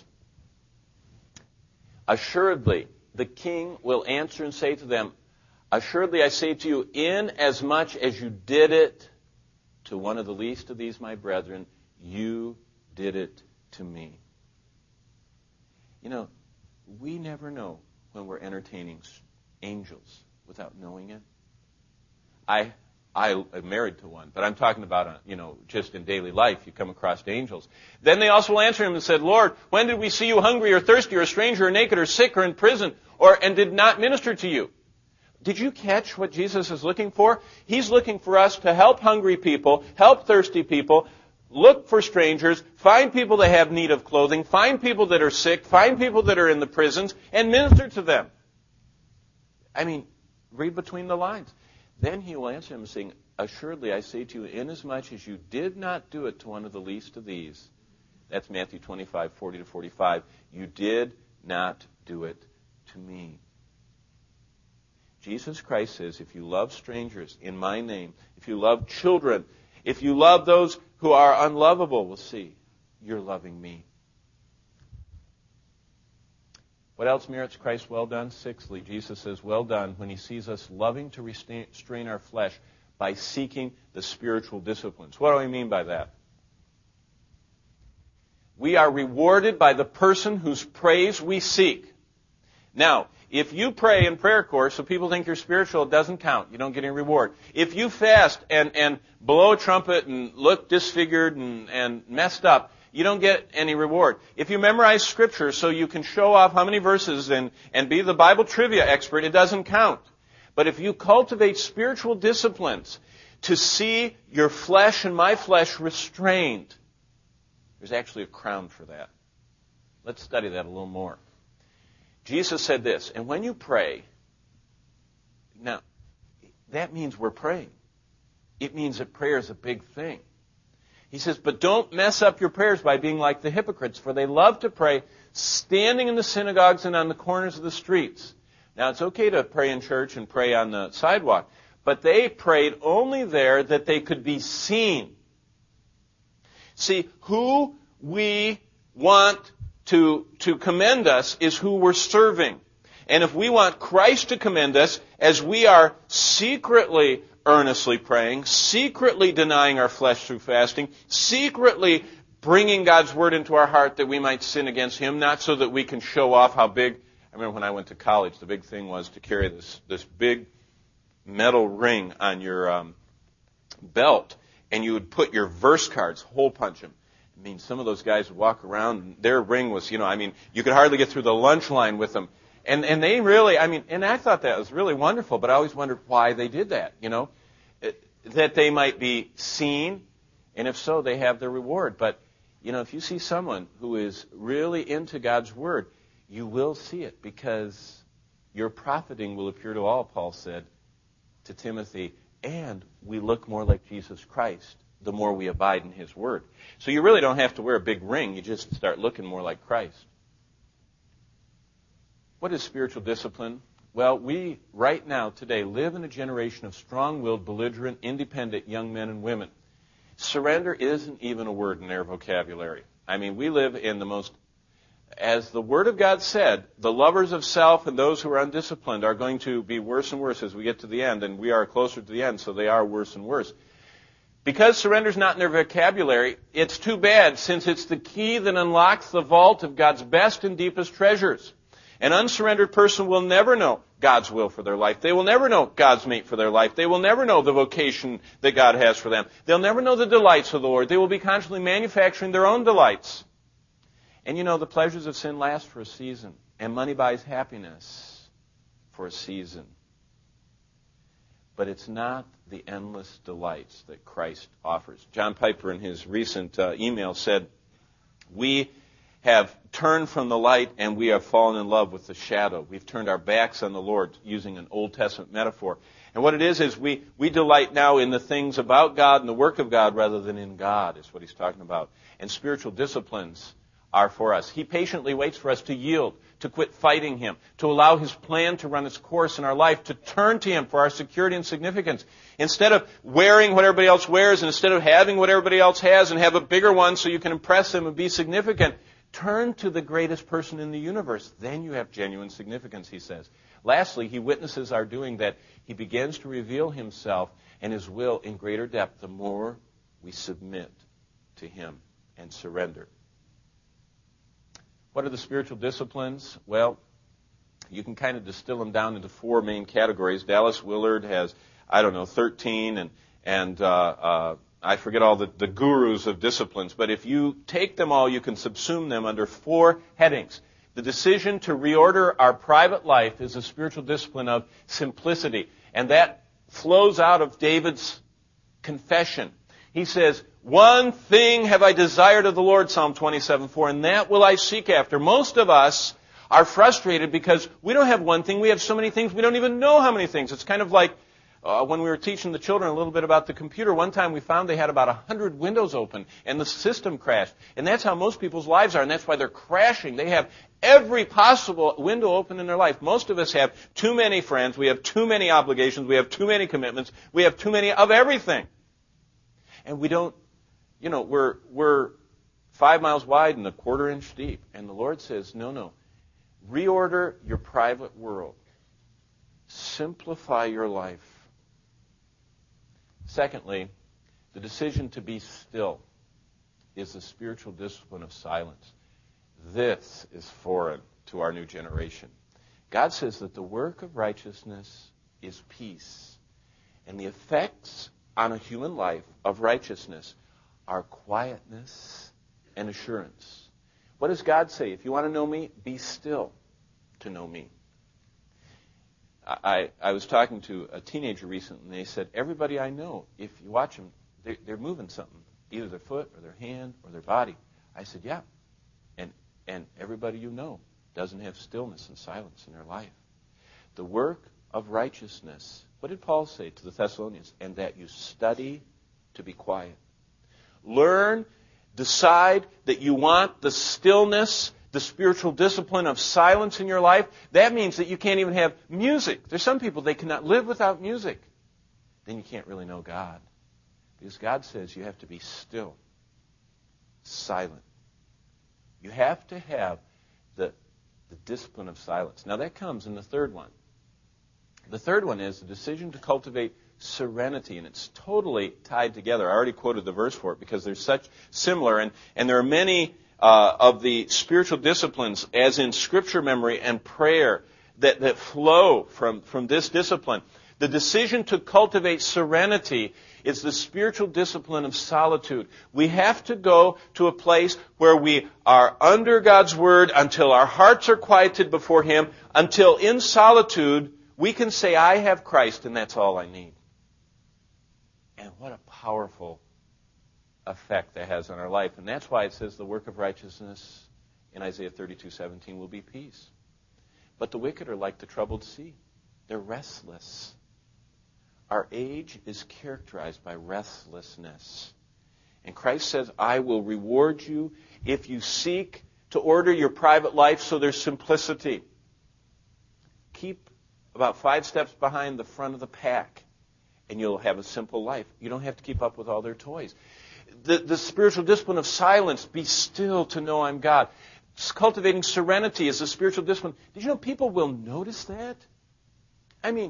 assuredly, the king will answer and say to them, assuredly I say to you, inasmuch as you did it to one of the least of these my brethren, you did it to me. You know, we never know when we're entertaining angels without knowing it. I am married to one, but I'm talking about, just in daily life, you come across angels. Then they also answered him and said, Lord, when did we see you hungry or thirsty or a stranger or naked or sick or in prison and did not minister to you? Did you catch what Jesus is looking for? He's looking for us to help hungry people, help thirsty people, look for strangers, find people that have need of clothing, find people that are sick, find people that are in the prisons, and minister to them. I mean, read between the lines. Then He will answer him saying, assuredly I say to you, inasmuch as you did not do it to one of the least of these, that's Matthew 25:40-45, you did not do it to me. Jesus Christ says, if you love strangers in my name, if you love children, if you love those who are unlovable, we'll see, you're loving me. What else merits Christ's well done? Sixthly, Jesus says, well done, when He sees us loving to restrain our flesh by seeking the spiritual disciplines. What do I mean by that? We are rewarded by the person whose praise we seek. Now, if you pray in prayer course so people think you're spiritual, it doesn't count. You don't get any reward. If you fast and blow a trumpet and look disfigured and messed up, you don't get any reward. If you memorize Scripture so you can show off how many verses and be the Bible trivia expert, it doesn't count. But if you cultivate spiritual disciplines to see your flesh and my flesh restrained, there's actually a crown for that. Let's study that a little more. Jesus said this, and when you pray, now, that means we're praying. It means that prayer is a big thing. He says, but don't mess up your prayers by being like the hypocrites, for they love to pray standing in the synagogues and on the corners of the streets. Now, it's okay to pray in church and pray on the sidewalk, but they prayed only there that they could be seen. See, who we want to commend us is who we're serving. And if we want Christ to commend us as we are secretly, earnestly praying, secretly denying our flesh through fasting, secretly bringing God's Word into our heart that we might sin against Him, not so that we can show off how big. I remember when I went to college, the big thing was to carry this big metal ring on your belt, and you would put your verse cards, hole punch them. I mean, some of those guys would walk around, and their ring was, you could hardly get through the lunch line with them. And they really, and I thought that was really wonderful, but I always wondered why they did that, that they might be seen, and if so, they have their reward. But, if you see someone who is really into God's Word, you will see it, because your profiting will appear to all, Paul said to Timothy, and we look more like Jesus Christ the more we abide in His Word. So you really don't have to wear a big ring, you just start looking more like Christ. What is spiritual discipline? Well, we, right now, today, live in a generation of strong-willed, belligerent, independent young men and women. Surrender isn't even a word in their vocabulary. We live in the most, as the Word of God said, the lovers of self and those who are undisciplined are going to be worse and worse as we get to the end, and we are closer to the end, so they are worse and worse. Because surrender's not in their vocabulary, it's too bad, since it's the key that unlocks the vault of God's best and deepest treasures. An unsurrendered person will never know God's will for their life. They will never know God's mate for their life. They will never know the vocation that God has for them. They'll never know the delights of the Lord. They will be constantly manufacturing their own delights. And the pleasures of sin last for a season, and money buys happiness for a season. But it's not the endless delights that Christ offers. John Piper, in his recent email, said, "We have turned from the light and we have fallen in love with the shadow. We've turned our backs on the Lord," using an Old Testament metaphor. And what it is we delight now in the things about God and the work of God rather than in God, is what he's talking about. And spiritual disciplines are for us. He patiently waits for us to yield, to quit fighting Him, to allow His plan to run its course in our life, to turn to Him for our security and significance. Instead of wearing what everybody else wears, and instead of having what everybody else has and have a bigger one so you can impress them and be significant, turn to the greatest person in the universe. Then you have genuine significance, he says. Lastly, he witnesses our doing that. He begins to reveal himself and his will in greater depth the more we submit to him and surrender. What are the spiritual disciplines? Well, you can kind of distill them down into four main categories. Dallas Willard has, 13, and I forget all the gurus of disciplines, but if you take them all, you can subsume them under four headings. The decision to reorder our private life is a spiritual discipline of simplicity, and that flows out of David's confession. He says, "One thing have I desired of the Lord," Psalm 27:4, "and that will I seek after." Most of us are frustrated because we don't have one thing, we have so many things, we don't even know how many things. It's kind of like when we were teaching the children a little bit about the computer, one time we found they had about 100 windows open, and the system crashed. And that's how most people's lives are, and that's why they're crashing. They have every possible window open in their life. Most of us have too many friends, we have too many obligations, we have too many commitments, we have too many of everything. And we don't, we're 5 miles wide and a quarter inch deep. And the Lord says, no, reorder your private world. Simplify your life. Secondly, the decision to be still is the spiritual discipline of silence. This is foreign to our new generation. God says that the work of righteousness is peace, and the effects on a human life of righteousness are quietness and assurance. What does God say? If you want to know me, be still to know me. I was talking to a teenager recently, and they said, everybody I know, if you watch them, they're moving something, either their foot or their hand or their body. I said, yeah. And everybody you know doesn't have stillness and silence in their life. The work of righteousness. What did Paul say to the Thessalonians? And that you study to be quiet. learn, decide that you want the stillness, the spiritual discipline of silence in your life, that means that you can't even have music. There's some people, they cannot live without music. Then you can't really know God. Because God says you have to be still, silent. You have to have the discipline of silence. Now that comes in the third one. The third one is the decision to cultivate serenity, and it's totally tied together. I already quoted the verse for it because they're such similar, and there are many of the spiritual disciplines, as in scripture memory and prayer, that flow from this discipline. The decision to cultivate serenity is the spiritual discipline of solitude. We have to go to a place where we are under God's Word until our hearts are quieted before Him, until in solitude we can say, I have Christ and that's all I need. And what a powerful effect that has on our life. And that's why it says the work of righteousness in Isaiah 32:17 will be peace. But the wicked are like the troubled sea. They're restless. Our age is characterized by restlessness. And Christ says, I will reward you if you seek to order your private life so there's simplicity. Keep about 5 steps behind the front of the pack, and you'll have a simple life. You don't have to keep up with all their toys. The spiritual discipline of silence, be still to know I'm God. Cultivating serenity is a spiritual discipline. Did you know people will notice that? I mean,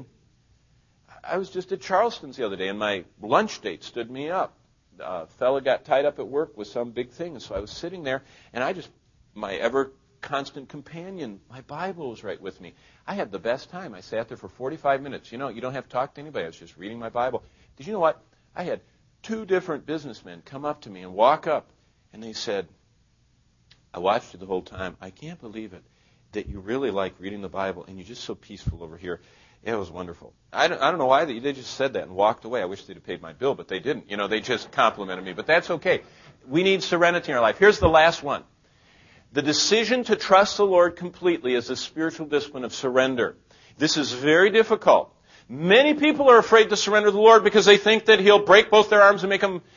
I was just at Charleston's the other day, and my lunch date stood me up. A fella got tied up at work with some big thing, and so I was sitting there, and my ever-constant companion, my Bible was right with me. I had the best time. I sat there for 45 minutes. You know, you don't have to talk to anybody. I was just reading my Bible. Did you know what? I had 2 different businessmen come up to me and walk up, and they said, I watched you the whole time. I can't believe it, that you really like reading the Bible, and you're just so peaceful over here. It was wonderful. I don't know why they just said that and walked away. I wish they'd have paid my bill, but they didn't. You know, they just complimented me. But that's okay. We need serenity in our life. Here's the last one. The decision to trust the Lord completely is a spiritual discipline of surrender. This is very difficult. Many people are afraid to surrender to the Lord because they think that He'll break both their arms and make them,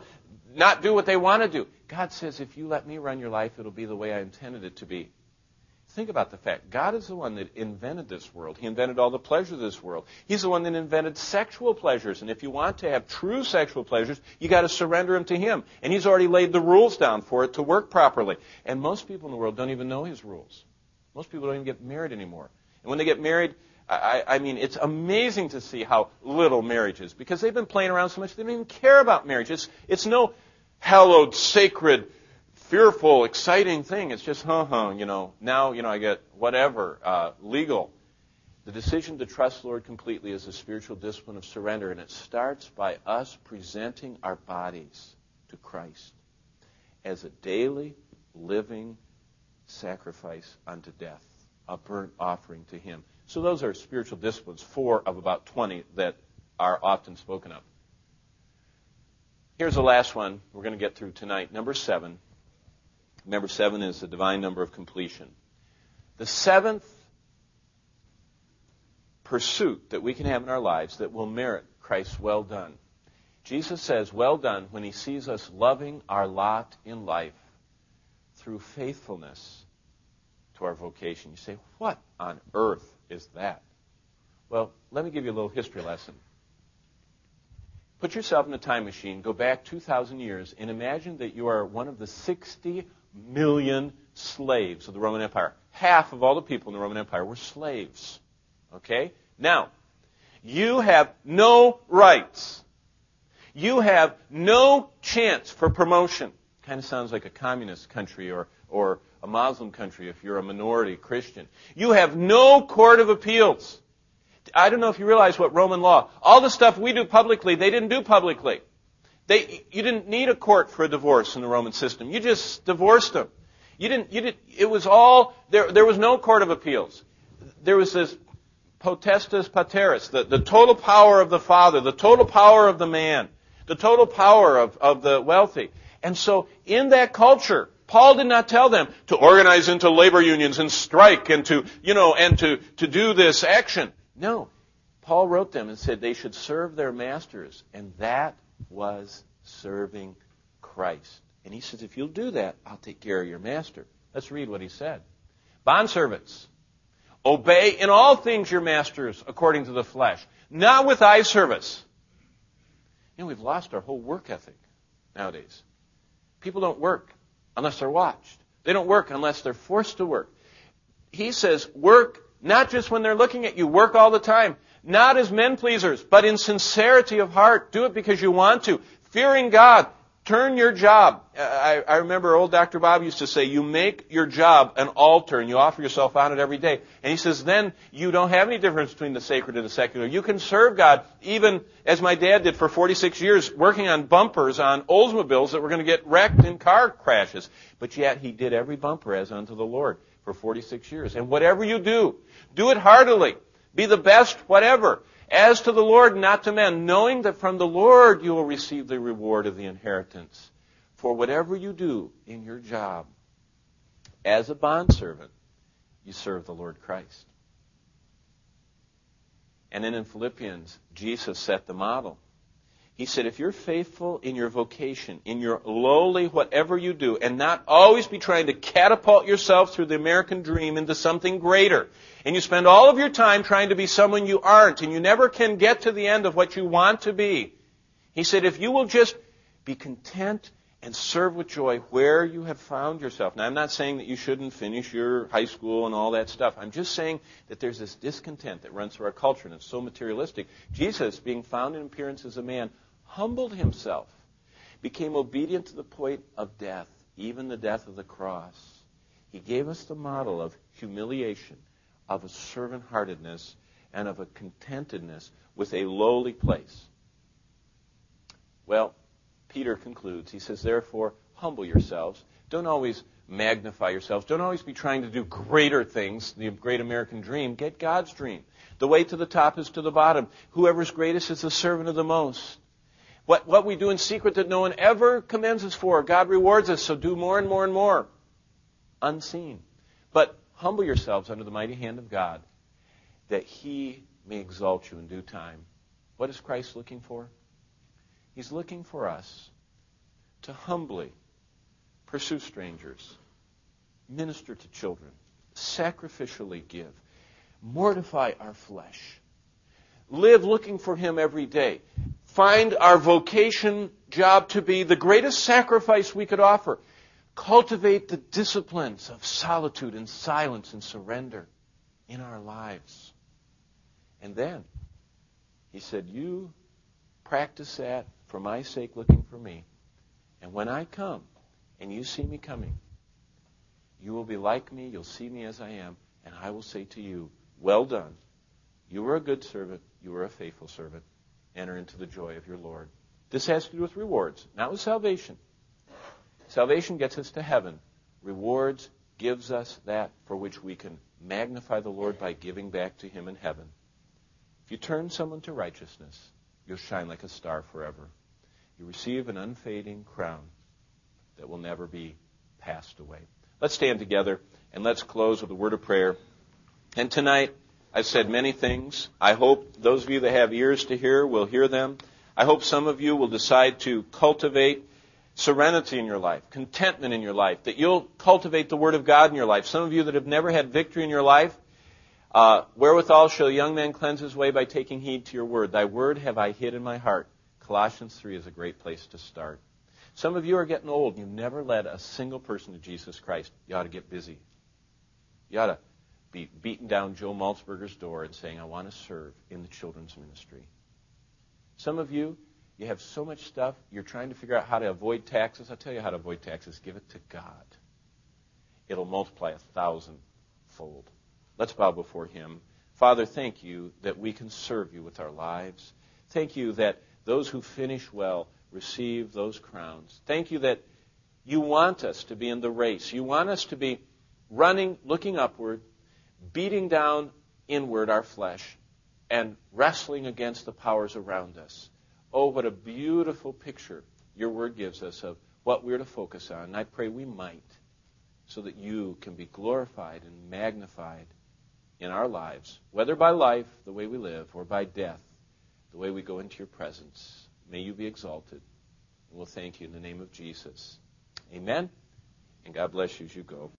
not do what they want to do. God says, if you let me run your life, it'll be the way I intended it to be. Think about the fact, God is the one that invented this world. He invented all the pleasures of this world. He's the one that invented sexual pleasures. And if you want to have true sexual pleasures, you got to surrender them to Him. And He's already laid the rules down for it to work properly. And most people in the world don't even know His rules. Most people don't even get married anymore. And when they get married, I mean, it's amazing to see how little marriage is. Because they've been playing around so much, they don't even care about marriage. It's no hallowed, sacred, fearful, exciting thing. It's just, now, I get whatever, legal. The decision to trust the Lord completely is a spiritual discipline of surrender, and it starts by us presenting our bodies to Christ as a daily, living sacrifice unto death, a burnt offering to Him. So those are spiritual disciplines, 4 of about 20 that are often spoken of. Here's the last one we're going to get through tonight, number 7. Number 7 is the divine number of completion. The 7th pursuit that we can have in our lives that will merit Christ's well done. Jesus says, well done, when He sees us loving our lot in life through faithfulness to our vocation. You say, what on earth is that? Well, let me give you a little history lesson. Put yourself in a time machine, go back 2,000 years, and imagine that you are one of the 60 million slaves of the Roman Empire. Half of all the people in the Roman Empire were slaves. Okay? Now, you have no rights. You have no chance for promotion. Kind of sounds like a communist country or a Muslim country if you're a minority Christian. You have no court of appeals. I don't know if you realize what Roman law, all the stuff we do publicly, they didn't do publicly. You didn't need a court for a divorce in the Roman system. You just divorced them. It was all, there was no court of appeals. There was this potestas pateris, the total power of the father, the total power of the man, the total power of the wealthy. And so in that culture, Paul did not tell them to organize into labor unions and strike and to do this action. No. Paul wrote them and said they should serve their masters, and that was serving Christ. And he says, if you'll do that, I'll take care of your master. Let's read what he said. Bondservants, obey in all things your masters according to the flesh, not with eye service. We've lost our whole work ethic nowadays. People don't work unless they're watched. They don't work unless they're forced to work. He says, work not just when they're looking at you, work all the time. Not as men pleasers, but in sincerity of heart. Do it because you want to. Fearing God. Turn your job. I remember old Dr. Bob used to say, you make your job an altar and you offer yourself on it every day. And he says, then you don't have any difference between the sacred and the secular. You can serve God even as my dad did for 46 years, working on bumpers on Oldsmobiles that were going to get wrecked in car crashes. But yet he did every bumper as unto the Lord for 46 years. And whatever you do, do it heartily. Be the best, whatever. As to the Lord, not to men, knowing that from the Lord you will receive the reward of the inheritance. For whatever you do in your job, as a bondservant, you serve the Lord Christ. And then in Philippians, Jesus set the model. He said, if you're faithful in your vocation, in your lowly whatever you do, and not always be trying to catapult yourself through the American dream into something greater, and you spend all of your time trying to be someone you aren't, and you never can get to the end of what you want to be, he said, if you will just be content and serve with joy where you have found yourself. Now, I'm not saying that you shouldn't finish your high school and all that stuff. I'm just saying that there's this discontent that runs through our culture, and it's so materialistic. Jesus, being found in appearance as a man, humbled himself, became obedient to the point of death, even the death of the cross. He gave us the model of humiliation, of a servant-heartedness, and of a contentedness with a lowly place. Well, Peter concludes. He says, therefore, humble yourselves. Don't always magnify yourselves. Don't always be trying to do greater things, the great American dream. Get God's dream. The way to the top is to the bottom. Whoever's greatest is the servant of the most. What we do in secret that no one ever commends us for, God rewards us, so do more and more and more. Unseen. But humble yourselves under the mighty hand of God, that He may exalt you in due time. What is Christ looking for? He's looking for us to humbly pursue strangers, minister to children, sacrificially give, mortify our flesh, live looking for Him every day, find our vocation job to be the greatest sacrifice we could offer, cultivate the disciplines of solitude and silence and surrender in our lives. And then, he said, you practice that for my sake, looking for me. And when I come, and you see me coming, you will be like me, you'll see me as I am, and I will say to you, well done. You were a good servant, you were a faithful servant. Enter into the joy of your Lord. This has to do with rewards, not with salvation. Salvation gets us to heaven. Rewards gives us that for which we can magnify the Lord by giving back to Him in heaven. If you turn someone to righteousness, you'll shine like a star forever. You receive an unfading crown that will never be passed away. Let's stand together and let's close with a word of prayer. And tonight, I've said many things. I hope those of you that have ears to hear will hear them. I hope some of you will decide to cultivate serenity in your life, contentment in your life, that you'll cultivate the Word of God in your life. Some of you that have never had victory in your life, wherewithal shall a young man cleanse his way by taking heed to your word. Thy word have I hid in my heart. Colossians 3 is a great place to start. Some of you are getting old and you've never led a single person to Jesus Christ. You ought to get busy. You ought to be beating down Joe Maltzberger's door and saying, I want to serve in the children's ministry. Some of you, you have so much stuff, you're trying to figure out how to avoid taxes. I'll tell you how to avoid taxes. Give it to God. It'll multiply 1,000-fold. Let's bow before Him. Father, thank you that we can serve you with our lives. Thank you that those who finish well receive those crowns. Thank you that you want us to be in the race. You want us to be running, looking upward, beating down inward our flesh, and wrestling against the powers around us. Oh, what a beautiful picture your word gives us of what we're to focus on. And I pray we might, so that you can be glorified and magnified in our lives, whether by life, the way we live, or by death, the way we go into your presence. May you be exalted. And we'll thank you in the name of Jesus. Amen. And God bless you as you go.